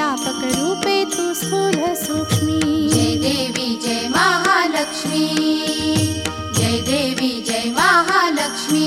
व्यापक रूपे तू स्थूल सूक्ष्मी। जय देवी जय महालक्ष्मी, जय देवी जय महालक्ष्मी।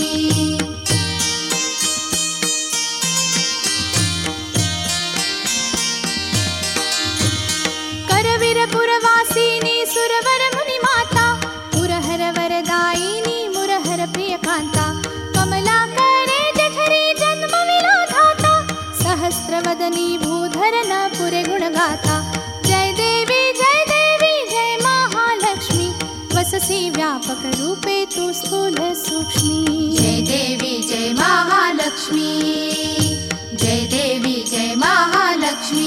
करवीरपुरवासिनी सुरवर मुनि माता, पुरहर वरदायिनी मुरहर प्रियकांता, कमलाकरे जठरे जन्म विलाधाता, सहस्रवदनी भूधरन पुरे गुणगाता। जय देवी जय महालक्ष्मी, वससि व्यापक रूपे तू स्थूल सूक्ष्मी। जय देवी जय महालक्ष्मी, जय देवी जय महालक्ष्मी।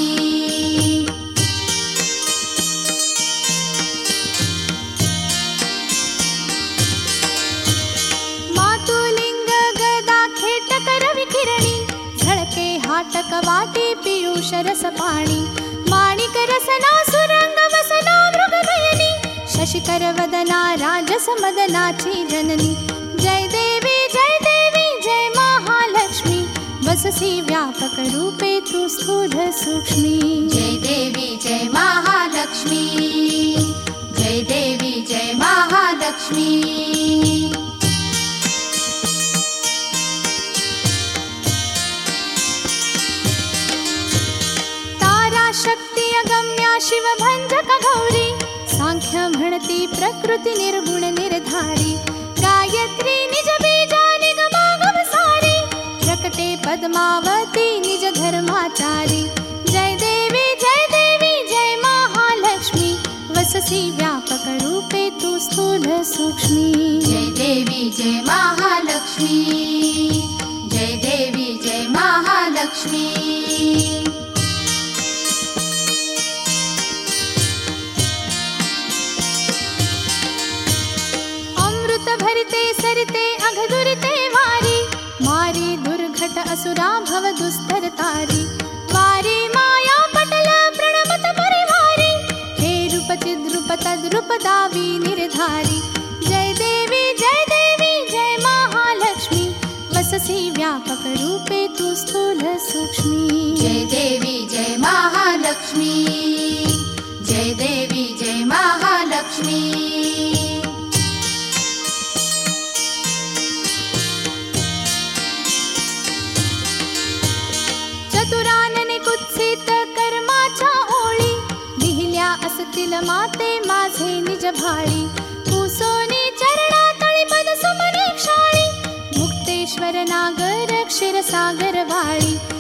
मातुलिंग गदा खेटक रविकिरणी, झळके हाटक वाटी पीयूष रस पाणी, माणिक रसना सुरंग वसना मृगनयनी, शशिकर वदना राजस मदनाची जननी। जय देवी जय महालक्ष्मी, वससि व्यापक रूपे तू स्थूल सूक्ष्मी। जय देवी जय महालक्ष्मी, जय देवी जय महालक्ष्मी। तारा शक्ती अगम्या शिव भंजक गौरी, सांख्य म्हणती प्रकृती निर्गुण निर्धारी, गायत्री निज बीजा निगमागम सारी, प्रकटे पद्मावती निज धर्माचारी। जय देवी जय महालक्ष्मी, वससि व्यापक रूपे तू स्थूल सूक्ष्मी। जय देवी जय महालक्ष्मी, जय देवी जय महालक्ष्मी। अमृत भरिते सरिते अघदुरिते वारी, मारी दुर्घट असुरा भव दुस्तर तारी, वारी माया पटल प्रणमत परिवारी, हे रूप चिद्रूप तद्रूप दावी निर्धारी। जय देवी जय महालक्ष्मी, वससि व्यापक रूपे तू स्थूल सूक्ष्मी। जय देवी जय महालक्ष्मी, जय देवी जय महालक्ष्मी। चतुरानने कुत्सित कर्माच्या ओळी, लिहिल्या असतील माते माझे निज भाळी, कुसोनी चरणातळी पद सुमने क्षाळी, मुक्तेश्वर नागर क्षीरसागर वाळी।